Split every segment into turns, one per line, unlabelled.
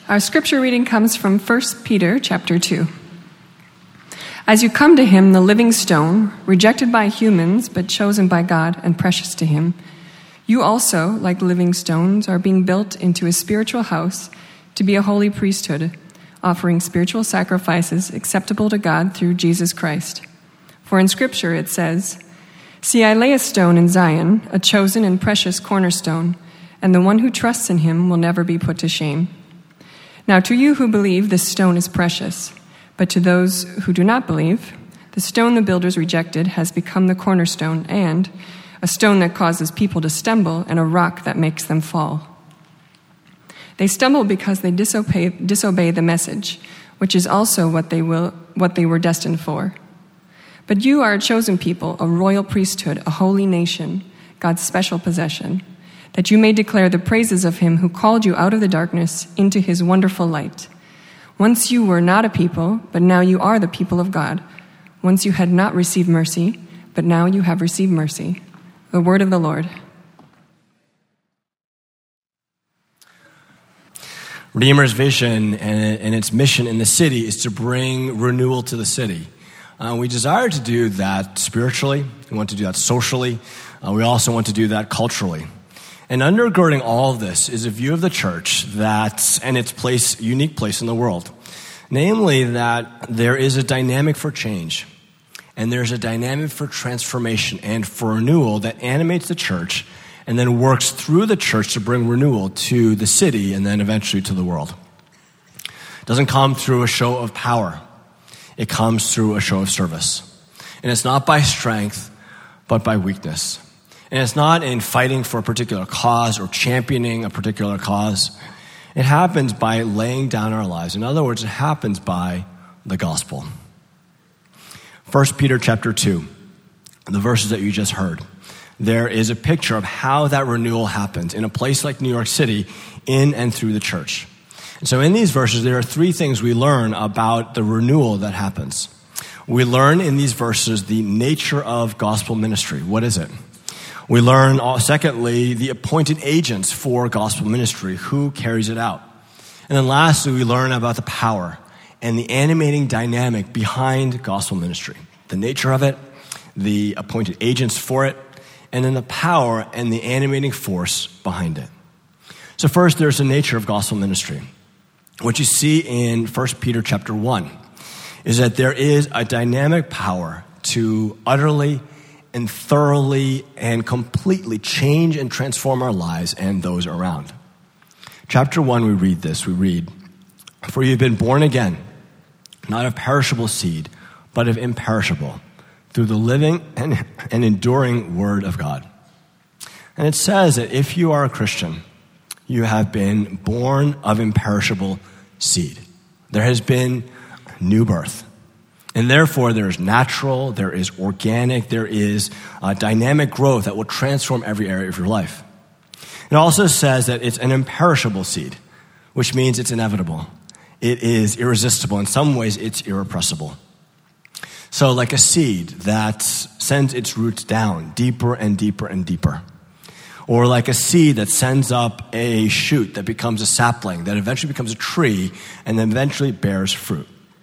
Our scripture reading comes from 1 Peter chapter 2. As you come to him, the living stone, rejected by humans but chosen by God and precious to him, you also, like living stones, are being built into a spiritual house to be a holy priesthood, offering spiritual sacrifices acceptable to God through Jesus Christ. For in Scripture it says, "See, I lay a stone in Zion, a chosen and precious cornerstone, and the one who trusts in him will never be put to shame. Now to you who believe, this stone is precious, but to those who do not believe, the stone the builders rejected has become the cornerstone and a stone that causes people to stumble and a rock that makes them fall. They stumble because they disobey the message, which is also what they were destined for. But you are a chosen people, a royal priesthood, a holy nation, God's special possession, that you may declare the praises of him who called you out of the darkness into his wonderful light. Once you were not a people, but now you are the people of God. Once you had not received mercy, but now you have received mercy." The word of the Lord.
Redeemer's vision and its mission in the city is to bring renewal to the city. We desire to do that spiritually. We want to do that socially. We also want to do that culturally. And undergirding all of this is a view of the church and its unique place in the world. Namely, that there is a dynamic for change, and there's a dynamic for transformation and for renewal that animates the church and then works through the church to bring renewal to the city and then eventually to the world. It doesn't come through a show of power. It comes through a show of service. And it's not by strength, but by weakness. And it's not in fighting for a particular cause or championing a particular cause. It happens by laying down our lives. In other words, it happens by the gospel. 1 Peter chapter 2, the verses that you just heard, there is a picture of how that renewal happens in a place like New York City, in and through the church. And so in these verses, there are three things we learn about the renewal that happens. We learn in these verses the nature of gospel ministry. What is it? We learn, secondly, the appointed agents for gospel ministry, who carries it out. And then lastly, we learn about the power and the animating dynamic behind gospel ministry, the nature of it, the appointed agents for it, and then the power and the animating force behind it. So first, there's the nature of gospel ministry. What you see in 1 Peter chapter 1 is that there is a dynamic power to utterly and thoroughly and completely change and transform our lives and those around. Chapter 1, we read this. We read, "For you've been born again, not of perishable seed, but of imperishable, through the living and enduring word of God." And it says that if you are a Christian, you have been born of imperishable seed. There has been new birth. And therefore, there is natural, there is organic, there is dynamic growth that will transform every area of your life. It also says that it's an imperishable seed, which means it's inevitable. It is irresistible. In some ways, it's irrepressible. So like a seed that sends its roots down deeper and deeper and deeper. Or like a seed that sends up a shoot that becomes a sapling, that eventually becomes a tree, and then eventually bears fruit.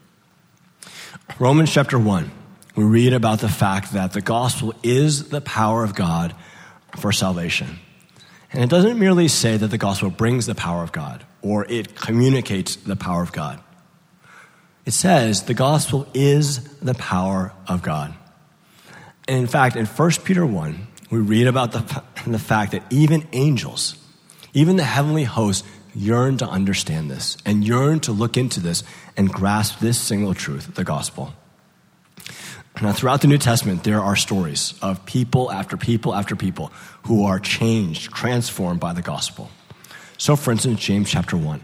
Romans chapter 1, we read about the fact that the gospel is the power of God for salvation. And it doesn't merely say that the gospel brings the power of God or it communicates the power of God. It says the gospel is the power of God. And in fact, in 1 Peter 1, we read about the fact that even angels, even the heavenly hosts, yearn to understand this and yearn to look into this and grasp this single truth, the gospel. Now, throughout the New Testament, there are stories of people after people after people who are changed, transformed by the gospel. So, for instance, James chapter 1.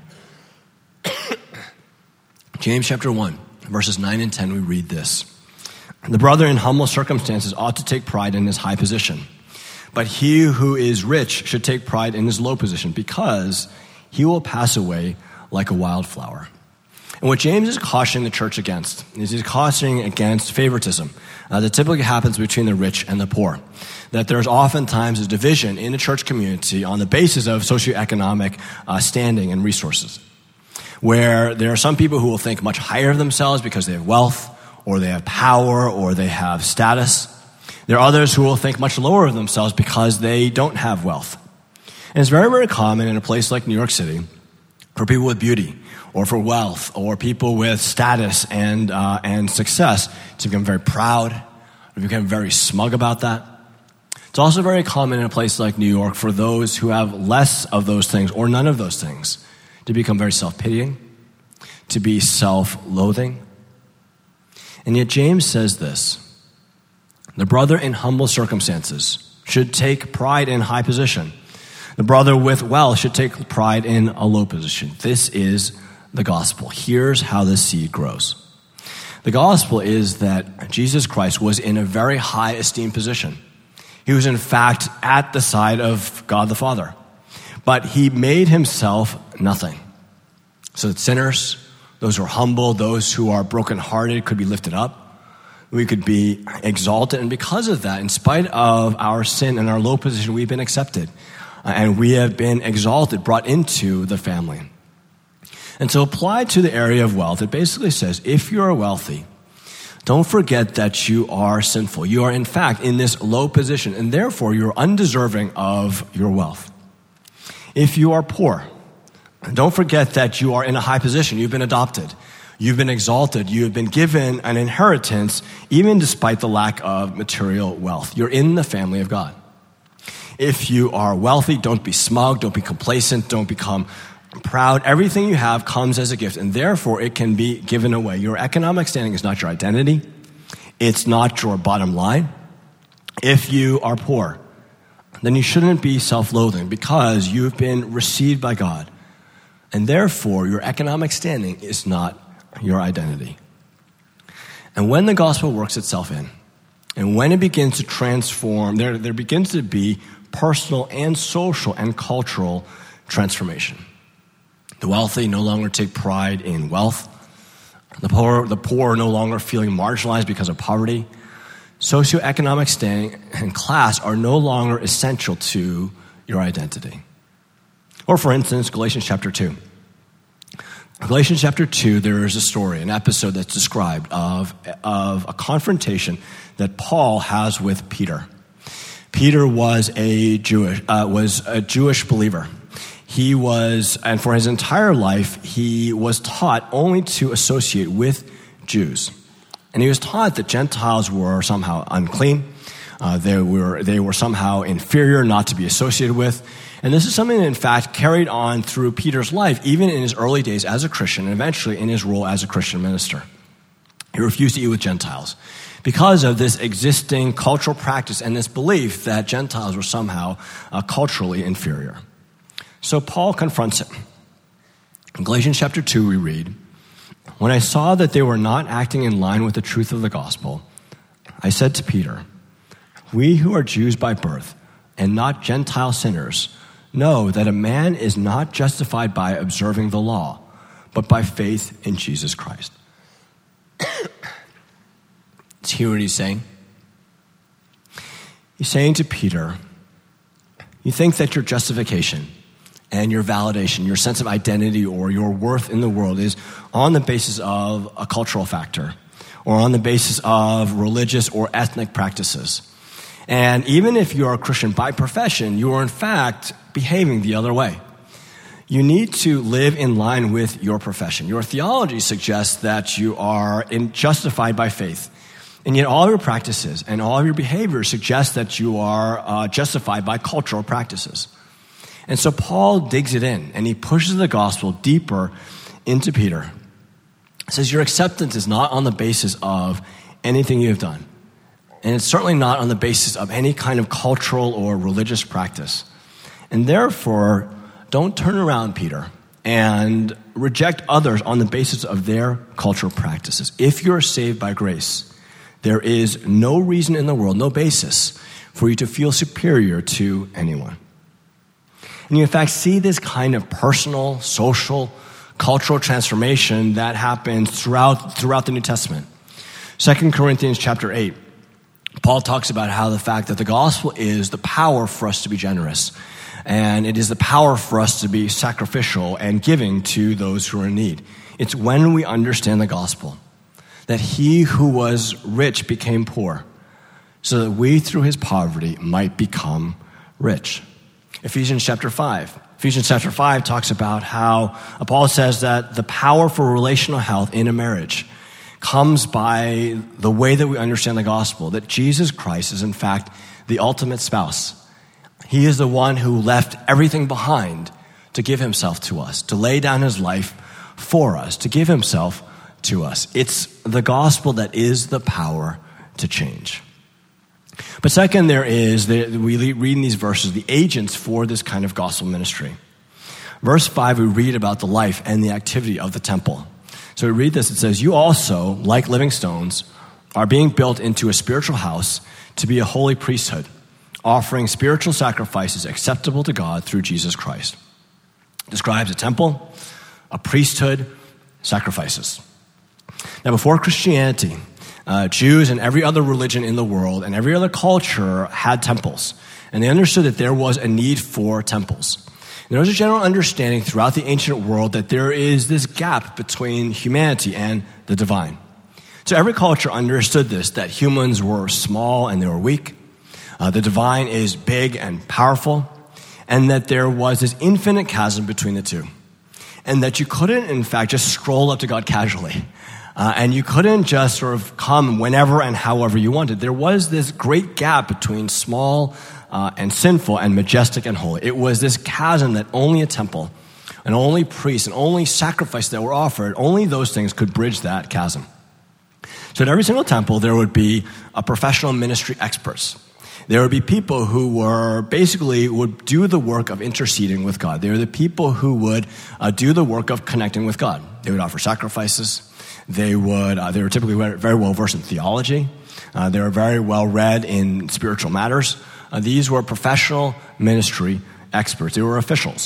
James chapter 1, verses 9 and 10, we read this. "The brother in humble circumstances ought to take pride in his high position, but he who is rich should take pride in his low position, because he will pass away like a wildflower." And what James is cautioning the church against is he's cautioning against favoritism that typically happens between the rich and the poor. That there's oftentimes a division in the church community on the basis of socioeconomic standing and resources. where there are some people who will think much higher of themselves because they have wealth, or they have power, or they have status. There are others who will think much lower of themselves because they don't have wealth. And it's very, very common in a place like New York City for people with beauty, or for wealth, or people with status and success to become very proud, to become very smug about that. It's also very common in a place like New York for those who have less of those things or none of those things to become very self-pitying, to be self-loathing. And yet James says this: the brother in humble circumstances should take pride in high position. The brother with wealth should take pride in a low position. This is the gospel. Here's how the seed grows. The gospel is that Jesus Christ was in a very high esteemed position. He was in fact at the side of God the Father. But he made himself nothing, so that sinners, those who are humble, those who are brokenhearted could be lifted up. We could be exalted. And because of that, in spite of our sin and our low position, we've been accepted. And we have been exalted, brought into the family. And so applied to the area of wealth, it basically says, if you are wealthy, don't forget that you are sinful. You are, in fact, in this low position, and therefore you're undeserving of your wealth. If you are poor, don't forget that you are in a high position. You've been adopted. You've been exalted. You have been given an inheritance, even despite the lack of material wealth. You're in the family of God. If you are wealthy, don't be smug, don't be complacent, don't become proud. Everything you have comes as a gift, and therefore it can be given away. Your economic standing is not your identity. It's not your bottom line. If you are poor, then you shouldn't be self-loathing because you've been received by God. And therefore, your economic standing is not your identity. And when the gospel works itself in, and when it begins to transform, there begins to be personal and social and cultural transformation. The wealthy no longer take pride in wealth. The poor are no longer feeling marginalized because of poverty. Socioeconomic standing and class are no longer essential to your identity. Or for instance, Galatians chapter 2. Galatians chapter 2, there is a story, an episode that's described of a confrontation that Paul has with Peter. Peter was a Jewish believer. He was, and for his entire life, he was taught only to associate with Jews. And he was taught that Gentiles were somehow unclean. They were somehow inferior, not to be associated with. And this is something that, in fact, carried on through Peter's life, even in his early days as a Christian, and eventually in his role as a Christian minister. He refused to eat with Gentiles because of this existing cultural practice and this belief that Gentiles were somehow culturally inferior. So Paul confronts him. In Galatians chapter 2, we read, "When I saw that they were not acting in line with the truth of the gospel, I said to Peter, 'We who are Jews by birth and not Gentile sinners know that a man is not justified by observing the law, but by faith in Jesus Christ.'" Do you hear what he's saying? He's saying to Peter, you think that your justification and your validation, your sense of identity or your worth in the world is on the basis of a cultural factor or on the basis of religious or ethnic practices. And even if you are a Christian by profession, you are in fact behaving the other way. You need to live in line with your profession. Your theology suggests that you are justified by faith. And yet all your practices and all your behavior suggest that you are justified by cultural practices. And so Paul digs it in, and he pushes the gospel deeper into Peter. He says, your acceptance is not on the basis of anything you have done. And it's certainly not on the basis of any kind of cultural or religious practice. And therefore, don't turn around, Peter, and reject others on the basis of their cultural practices. If you're saved by grace, there is no reason in the world, no basis for you to feel superior to anyone. And you, in fact, see this kind of personal, social, cultural transformation that happens throughout the New Testament. 2 Corinthians chapter 8, Paul talks about how the fact that the gospel is the power for us to be generous. And it is the power for us to be sacrificial and giving to those who are in need. It's when we understand the gospel that he who was rich became poor, so that we through his poverty might become rich. Ephesians chapter 5. Ephesians chapter 5 talks about how Paul says that the power for relational health in a marriage comes by the way that we understand the gospel, that Jesus Christ is in fact the ultimate spouse. He is the one who left everything behind to give himself to us, to lay down his life for us, to give himself to us. It's the gospel that is the power to change. But second, we read in these verses the agents for this kind of gospel ministry. Verse 5, we read about the life and the activity of the temple. So we read this, it says, "You also, like living stones, are being built into a spiritual house to be a holy priesthood, offering spiritual sacrifices acceptable to God through Jesus Christ." It describes a temple, a priesthood, sacrifices. Now, before Christianity, Jews and every other religion in the world and every other culture had temples. And they understood that there was a need for temples. And there was a general understanding throughout the ancient world that there is this gap between humanity and the divine. So every culture understood this, that humans were small and they were weak. The divine is big and powerful. And that there was this infinite chasm between the two. And that you couldn't, in fact, just stroll up to God casually. And you couldn't just sort of come whenever and however you wanted. There was this great gap between small and sinful and majestic and holy. It was this chasm that only a temple and only priests and only sacrifices that were offered, only those things could bridge that chasm. So at every single temple, there would be a professional ministry experts. There would be people who would do the work of interceding with God. They were the people who would do the work of connecting with God. They would offer sacrifices. They were typically very well versed in theology. They were very well read in spiritual matters. These were professional ministry experts. They were officials.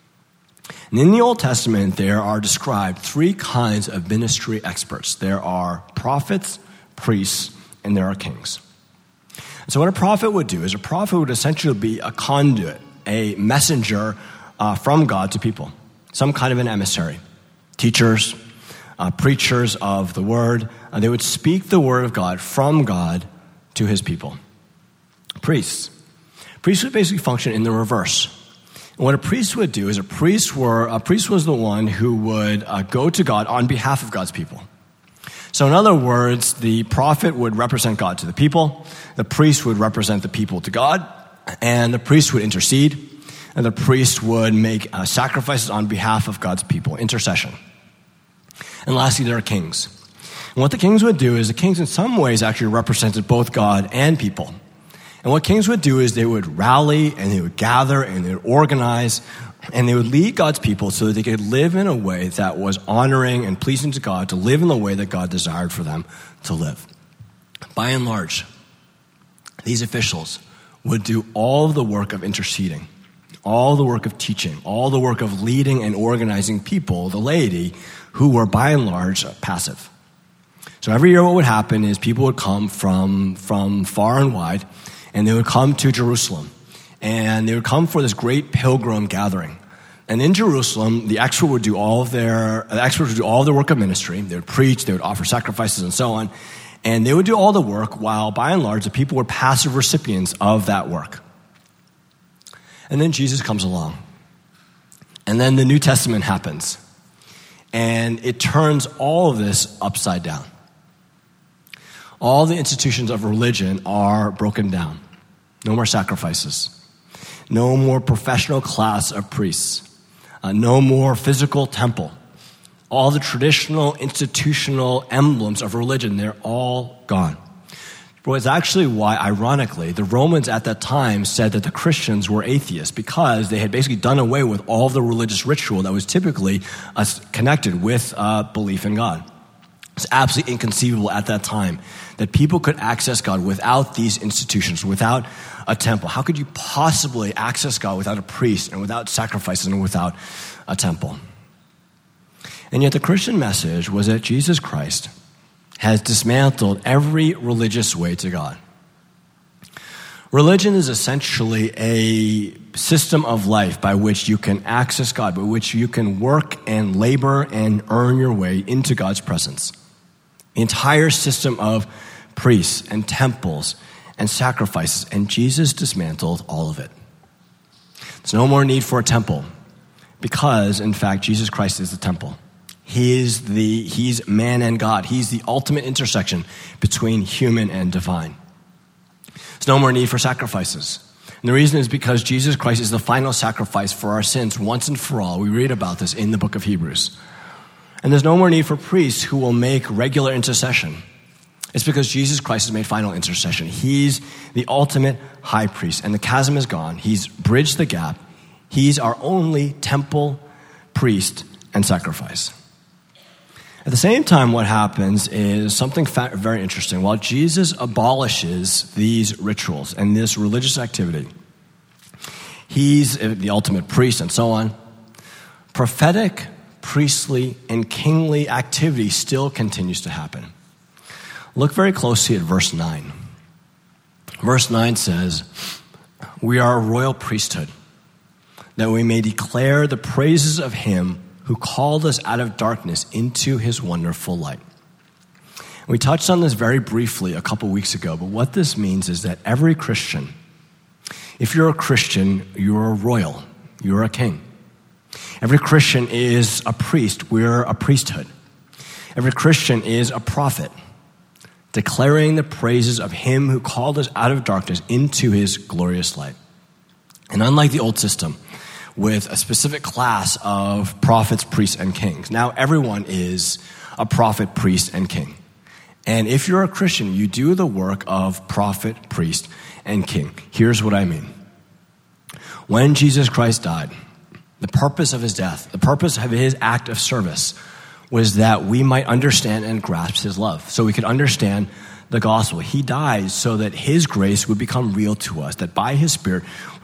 And in the Old Testament, there are described three kinds of ministry experts. There are prophets, priests, and there are kings. So what a prophet would do is a prophet would essentially be a conduit, a messenger from God to people, some kind of an emissary. Teachers, preachers of the word, they would speak the word of God from God to his people. Priests would basically function in the reverse. And what a priest would do is a priest was the one who would go to God on behalf of God's people. So in other words, the prophet would represent God to the people, the priest would represent the people to God, and the priest would intercede, and the priest would make sacrifices on behalf of God's people, intercession. And lastly, there are kings. And what the kings would do is the kings in some ways actually represented both God and people. And what kings would do is they would rally and they would gather and they would organize and they would lead God's people so that they could live in a way that was honoring and pleasing to God, to live in the way that God desired for them to live. By and large, these officials would do all of the work of interceding, all the work of teaching, all the work of leading and organizing people, the laity, who were by and large passive. So every year what would happen is people would come from far and wide, and they would come to Jerusalem. And they would come for this great pilgrim gathering. And in Jerusalem, the expert would do all of their work of ministry. They would preach, they would offer sacrifices and so on. And they would do all the work while, by and large, the people were passive recipients of that work. And then Jesus comes along. And then the New Testament happens. And it turns all of this upside down. All the institutions of religion are broken down. No more sacrifices. No more professional class of priests. No more physical temple. All the traditional institutional emblems of religion, they're all gone. But it's actually why, ironically, the Romans at that time said that the Christians were atheists, because they had basically done away with all of the religious ritual that was typically connected with belief in God. It's absolutely inconceivable at that time that people could access God without these institutions, without a temple. How could you possibly access God without a priest and without sacrifices and without a temple? And yet the Christian message was that Jesus Christ has dismantled every religious way to God. Religion is essentially a system of life by which you can access God, by which you can work and labor and earn your way into God's presence. The entire system of priests and temples and sacrifices, and Jesus dismantled all of it. There's no more need for a temple because, in fact, Jesus Christ is the temple. He's man and God. He's the ultimate intersection between human and divine. There's no more need for sacrifices. And the reason is because Jesus Christ is the final sacrifice for our sins once and for all. We read about this in the book of Hebrews. And there's no more need for priests who will make regular intercession. It's because Jesus Christ has made final intercession. He's the ultimate high priest, and the chasm is gone. He's bridged the gap. He's our only temple, priest, and sacrifice. At the same time, what happens is something very interesting. While Jesus abolishes these rituals and this religious activity, he's the ultimate priest and so on, prophetic, priestly, and kingly activity still continues to happen. Look very closely at verse 9. Verse 9 says, "We are a royal priesthood, that we may declare the praises of him who called us out of darkness into his wonderful light." We touched on this very briefly a couple weeks ago, but what this means is that every Christian, if you're a Christian, you're a royal, you're a king. Every Christian is a priest, we're a priesthood. Every Christian is a prophet, declaring the praises of him who called us out of darkness into his glorious light. And unlike the old system, with a specific class of prophets, priests, and kings, now everyone is a prophet, priest, and king. And if you're a Christian, you do the work of prophet, priest, and king. Here's what I mean. When Jesus Christ died, the purpose of his death, the purpose of his act of service was that we might understand and grasp his love, so we could understand the gospel. He died so that his grace would become real to us, that by his Spirit,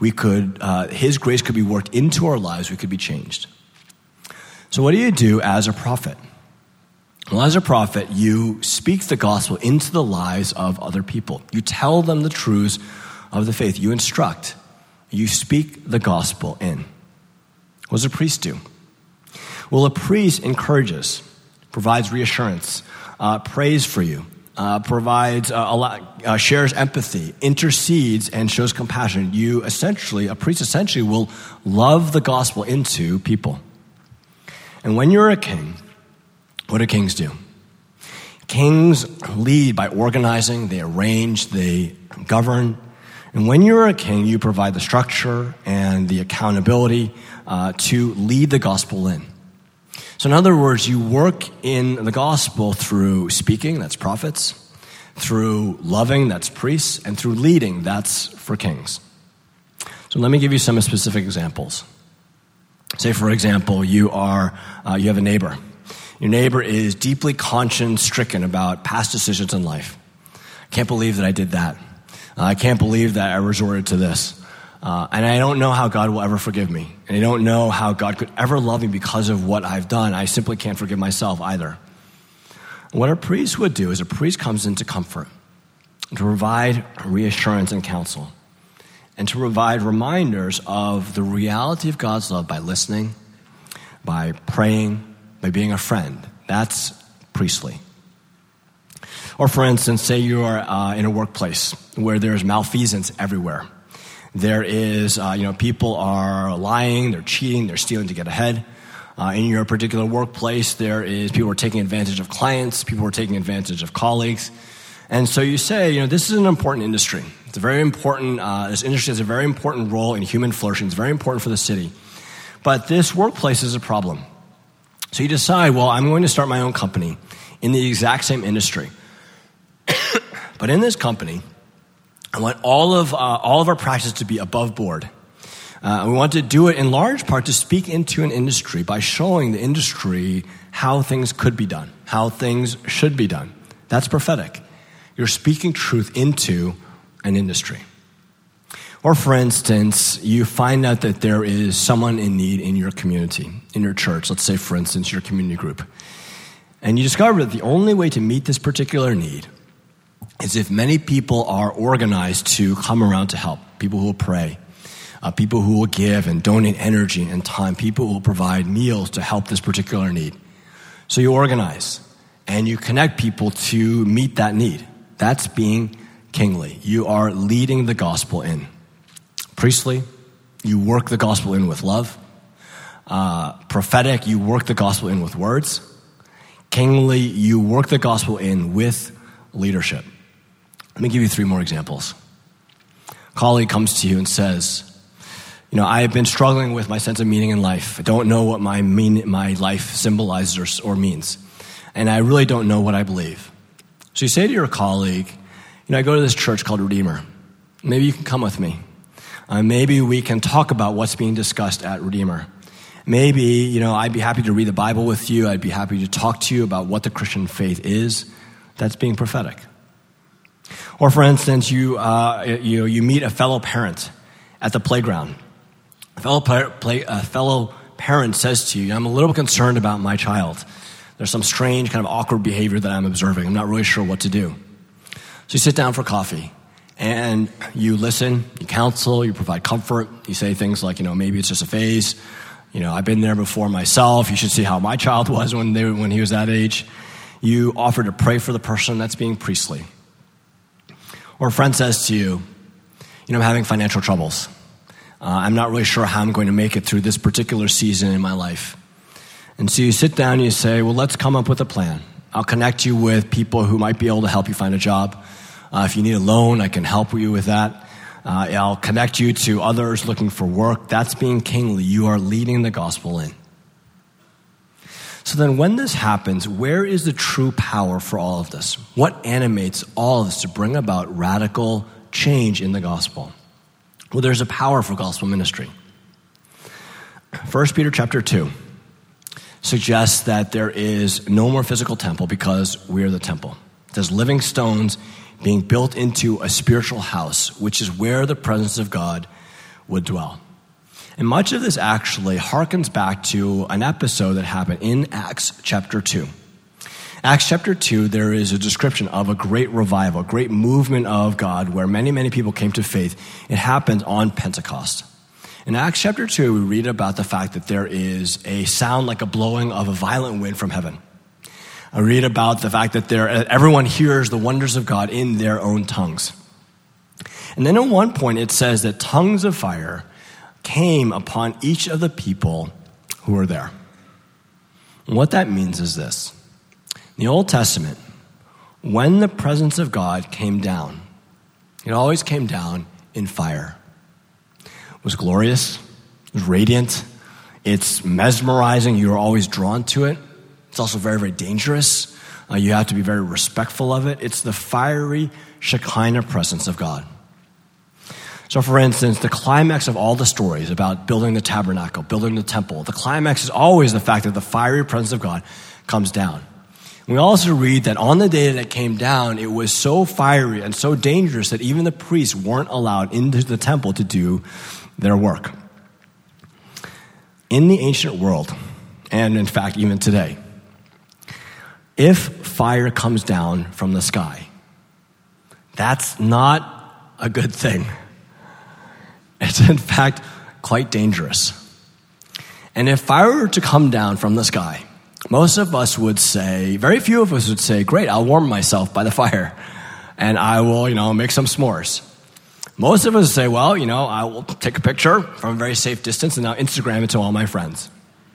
his grace could be worked into our lives, we could be changed. So what do you do as a prophet? Well, as a prophet, you speak the gospel into the lives of other people. You tell them the truths of the faith. You instruct. You speak the gospel in. What does a priest do? Well, a priest encourages, provides reassurance, prays for you, shares empathy, intercedes, and shows compassion. A priest essentially will love the gospel into people. And when you're a king, what do kings do? Kings lead by organizing, they arrange, they govern. And when you're a king, you provide the structure and the accountability to lead the gospel in. So in other words, you work in the gospel through speaking, that's prophets, through loving, that's priests, and through leading, that's for kings. So let me give you some specific examples. Say, for example, you have a neighbor. Your neighbor is deeply conscience-stricken about past decisions in life. I can't believe that I did that. I can't believe that I resorted to this. And I don't know how God will ever forgive me. And I don't know how God could ever love me because of what I've done. I simply can't forgive myself either. What a priest would do is a priest comes in to comfort, to provide reassurance and counsel, and to provide reminders of the reality of God's love by listening, by praying, by being a friend. That's priestly. Or for instance, say you are in a workplace where there's malfeasance everywhere. There is, people are lying, they're cheating, they're stealing to get ahead. In your particular workplace, there is people are taking advantage of clients, people are taking advantage of colleagues. And so you say, this is an important industry. It's a very important, this industry has a very important role in human flourishing. It's very important for the city. But this workplace is a problem. So you decide, well, I'm going to start my own company in the exact same industry. But in this company, I want all of our practice to be above board. We want to do it in large part to speak into an industry by showing the industry how things could be done, how things should be done. That's prophetic. You're speaking truth into an industry. Or for instance, you find out that there is someone in need in your community, in your church, let's say for instance your community group. And you discover that the only way to meet this particular need is if many people are organized to come around to help, people who will pray, people who will give and donate energy and time, people who will provide meals to help this particular need. So you organize and you connect people to meet that need. That's being kingly. You are leading the gospel in. Priestly, you work the gospel in with love. Prophetic, you work the gospel in with words. Kingly, you work the gospel in with leadership. Let me give you 3 more examples. A colleague comes to you and says, I have been struggling with my sense of meaning in life. I don't know what my life symbolizes or means. And I really don't know what I believe. So you say to your colleague, I go to this church called Redeemer. Maybe you can come with me. Maybe we can talk about what's being discussed at Redeemer. Maybe, I'd be happy to read the Bible with you. I'd be happy to talk to you about what the Christian faith is. That's being prophetic. Or for instance, you meet a fellow parent at the playground. A fellow parent says to you, I'm a little bit concerned about my child. There's some strange kind of awkward behavior that I'm observing. I'm not really sure what to do. So you sit down for coffee and you listen, you counsel, you provide comfort. You say things like, maybe it's just a phase. I've been there before myself. You should see how my child was when he was that age. You offer to pray for the person. That's being priestly. Or a friend says to you, I'm having financial troubles. I'm not really sure how I'm going to make it through this particular season in my life. And so you sit down and you say, well, let's come up with a plan. I'll connect you with people who might be able to help you find a job. If you need a loan, I can help you with that. I'll connect you to others looking for work. That's being kingly. You are leading the gospel in. So then when this happens, where is the true power for all of this? What animates all of this to bring about radical change in the gospel? Well, there's a power for gospel ministry. 1 Peter chapter 2 suggests that there is no more physical temple because we are the temple. There's living stones being built into a spiritual house, which is where the presence of God would dwell. And much of this actually harkens back to an episode that happened in Acts chapter 2. Acts chapter 2, there is a description of a great revival, a great movement of God where many, many people came to faith. It happened on Pentecost. In Acts chapter 2, we read about the fact that there is a sound like a blowing of a violent wind from heaven. I read about the fact that everyone hears the wonders of God in their own tongues. And then at one point it says that tongues of fire came upon each of the people who were there. And what that means is this. In the Old Testament, when the presence of God came down, it always came down in fire. It was glorious, it was radiant, it's mesmerizing, you're always drawn to it. It's also very, very dangerous. You have to be very respectful of it. It's the fiery Shekinah presence of God. So for instance, the climax of all the stories about building the tabernacle, building the temple, the climax is always the fact that the fiery presence of God comes down. We also read that on the day that it came down, it was so fiery and so dangerous that even the priests weren't allowed into the temple to do their work. In the ancient world, and in fact even today, if fire comes down from the sky, that's not a good thing. It's in fact quite dangerous. And if fire were to come down from the sky, most of us would say, very few of us would say, great, I'll warm myself by the fire and I will, make some s'mores. Most of us say, well, I will take a picture from a very safe distance and I'll Instagram it to all my friends.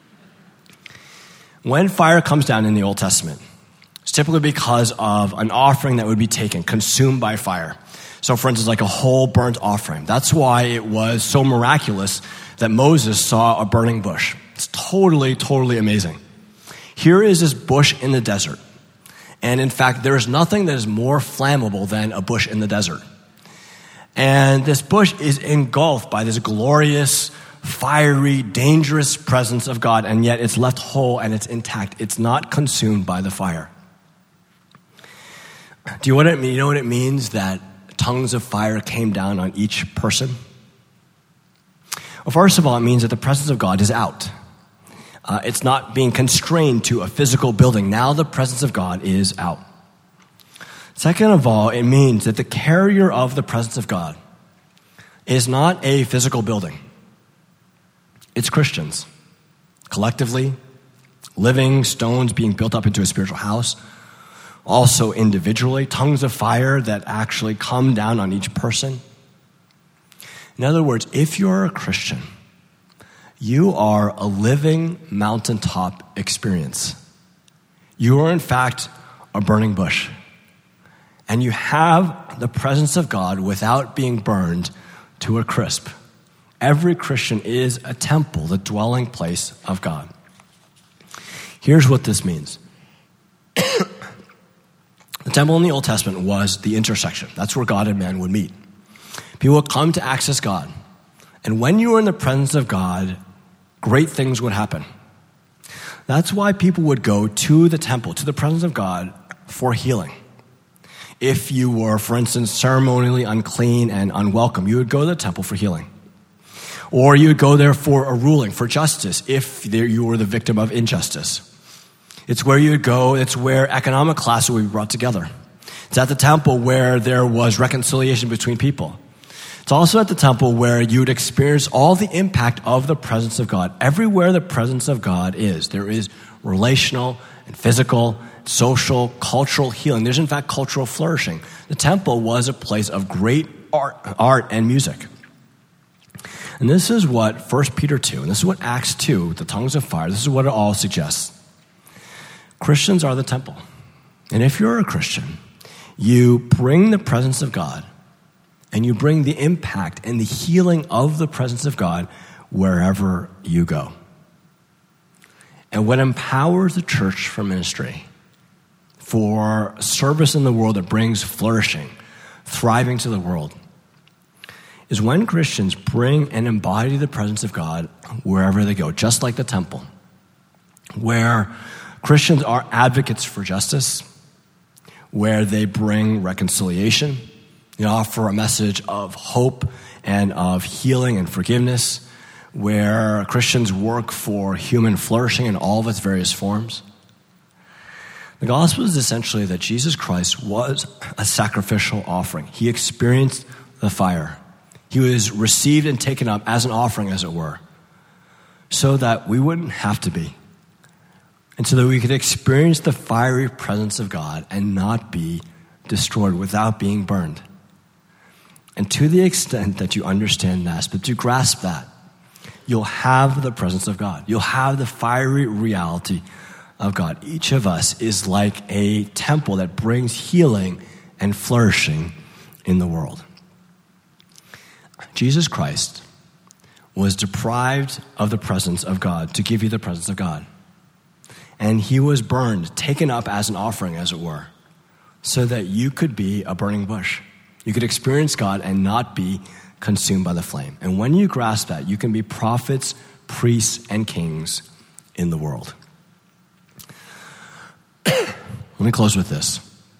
When fire comes down in the Old Testament, it's typically because of an offering that would be taken, consumed by fire. So for instance, like a whole burnt offering. That's why it was so miraculous that Moses saw a burning bush. It's totally, totally amazing. Here is this bush in the desert. And in fact, there is nothing that is more flammable than a bush in the desert. And this bush is engulfed by this glorious, fiery, dangerous presence of God, and yet it's left whole and it's intact. It's not consumed by the fire. Do you know what it means that tongues of fire came down on each person? Well, first of all, it means that the presence of God is out. It's not being constrained to a physical building. Now the presence of God is out. Second of all, it means that the carrier of the presence of God is not a physical building. It's Christians, collectively, living stones being built up into a spiritual house. Also individually, tongues of fire that actually come down on each person. In other words, if you're a Christian, you are a living mountaintop experience. You are, in fact, a burning bush. And you have the presence of God without being burned to a crisp. Every Christian is a temple, the dwelling place of God. Here's what this means. The temple in the Old Testament was the intersection. That's where God and man would meet. People would come to access God. And when you were in the presence of God, great things would happen. That's why people would go to the temple, to the presence of God, for healing. If you were, for instance, ceremonially unclean and unwelcome, you would go to the temple for healing. Or you would go there for a ruling, for justice, if you were the victim of injustice. It's where you would go, it's where economic class would be brought together. It's at the temple where there was reconciliation between people. It's also at the temple where you would experience all the impact of the presence of God. Everywhere the presence of God is, there is relational and physical, social, cultural healing. There's in fact cultural flourishing. The temple was a place of great art and music. And this is what 1 Peter 2, and this is what Acts 2, the tongues of fire, this is what it all suggests. Christians are the temple. And if you're a Christian, you bring the presence of God and you bring the impact and the healing of the presence of God wherever you go. And what empowers the church for ministry, for service in the world that brings flourishing, thriving to the world, is when Christians bring and embody the presence of God wherever they go, just like the temple, where Christians are advocates for justice, where they bring reconciliation, they offer a message of hope and of healing and forgiveness, where Christians work for human flourishing in all of its various forms. The gospel is essentially that Jesus Christ was a sacrificial offering. He experienced the fire. He was received and taken up as an offering, as it were, so that we wouldn't have to be. And so that we could experience the fiery presence of God and not be destroyed without being burned. And to the extent that you understand that, but to grasp that, you'll have the presence of God. You'll have the fiery reality of God. Each of us is like a temple that brings healing and flourishing in the world. Jesus Christ was deprived of the presence of God to give you the presence of God. And he was burned, taken up as an offering, as it were, so that you could be a burning bush. You could experience God and not be consumed by the flame. And when you grasp that, you can be prophets, priests, and kings in the world. Let me close with this.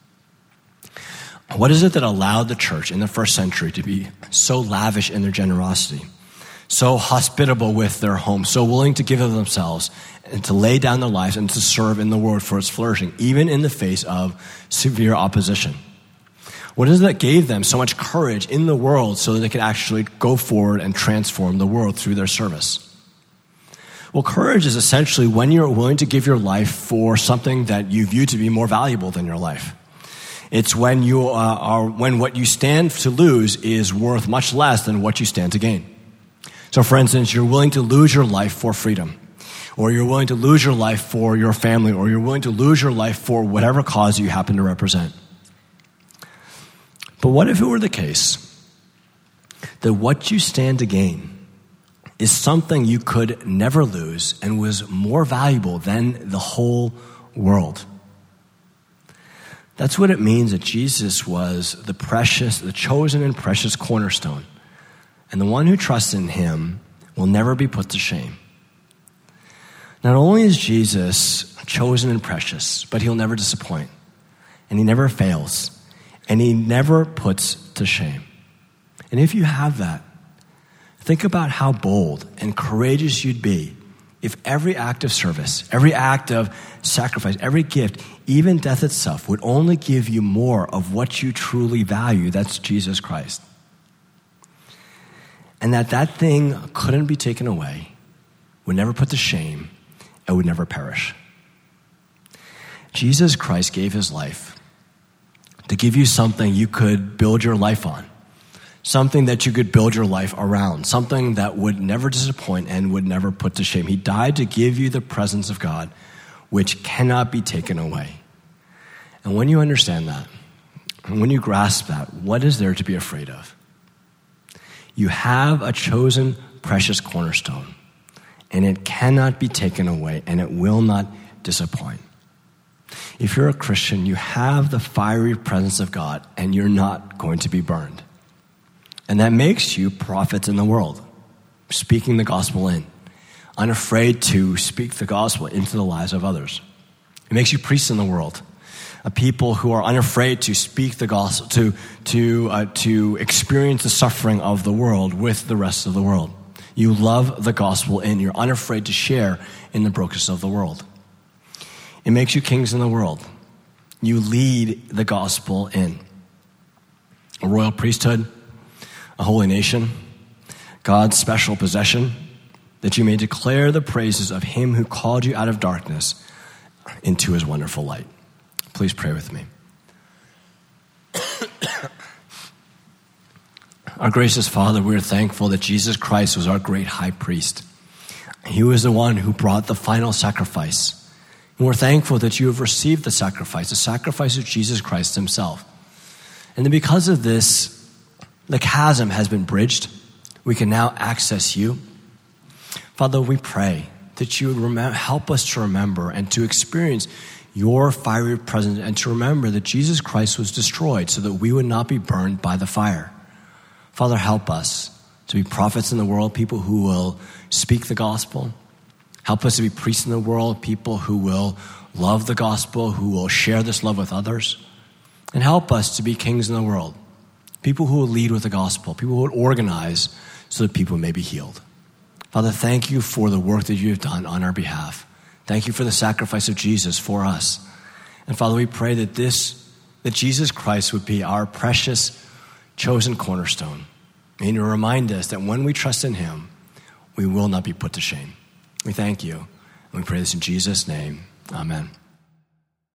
What is it that allowed the church in the first century to be so lavish in their generosity, so hospitable with their homes, so willing to give of themselves and to lay down their lives and to serve in the world for its flourishing, even in the face of severe opposition? What is it that gave them so much courage in the world so that they could actually go forward and transform the world through their service? Well, courage is essentially when you're willing to give your life for something that you view to be more valuable than your life. It's when you when what you stand to lose is worth much less than what you stand to gain. So, for instance, you're willing to lose your life for freedom, or you're willing to lose your life for your family, or you're willing to lose your life for whatever cause you happen to represent. But what if it were the case that what you stand to gain is something you could never lose and was more valuable than the whole world? That's what it means that Jesus was the precious, the chosen and precious cornerstone. And the one who trusts in him will never be put to shame. Not only is Jesus chosen and precious, but he'll never disappoint. And he never fails. And he never puts to shame. And if you have that, think about how bold and courageous you'd be if every act of service, every act of sacrifice, every gift, even death itself, would only give you more of what you truly value, that's Jesus Christ. And that thing couldn't be taken away, would never put to shame, and would never perish. Jesus Christ gave his life to give you something you could build your life on, something that you could build your life around, something that would never disappoint and would never put to shame. He died to give you the presence of God, which cannot be taken away. And when you understand that, and when you grasp that, what is there to be afraid of? You have a chosen, precious cornerstone, and it cannot be taken away, and it will not disappoint. If you're a Christian, you have the fiery presence of God, and you're not going to be burned. And that makes you prophets in the world, speaking the gospel in, unafraid to speak the gospel into the lives of others. It makes you priests in the world, a people who are unafraid to speak the gospel, to experience the suffering of the world with the rest of the world. You love the gospel in. You're unafraid to share in the brokenness of the world. It makes you kings in the world. You lead the gospel in. A royal priesthood, a holy nation, God's special possession, that you may declare the praises of him who called you out of darkness into his wonderful light. Please pray with me. Our gracious Father, we are thankful that Jesus Christ was our great high priest. He was the one who brought the final sacrifice. And we're thankful that you have received the sacrifice of Jesus Christ himself. And then because of this, the chasm has been bridged. We can now access you. Father, we pray that you would help us to remember and to experience your fiery presence and to remember that Jesus Christ was destroyed so that we would not be burned by the fire. Father, help us to be prophets in the world, people who will speak the gospel. Help us to be priests in the world, people who will love the gospel, who will share this love with others. And help us to be kings in the world, people who will lead with the gospel, people who will organize so that people may be healed. Father, thank you for the work that you have done on our behalf. Thank you for the sacrifice of Jesus for us. And Father, we pray that Jesus Christ would be our precious, chosen cornerstone. May you remind us that when we trust in him, we will not be put to shame. We thank you, and we pray this in Jesus' name. Amen.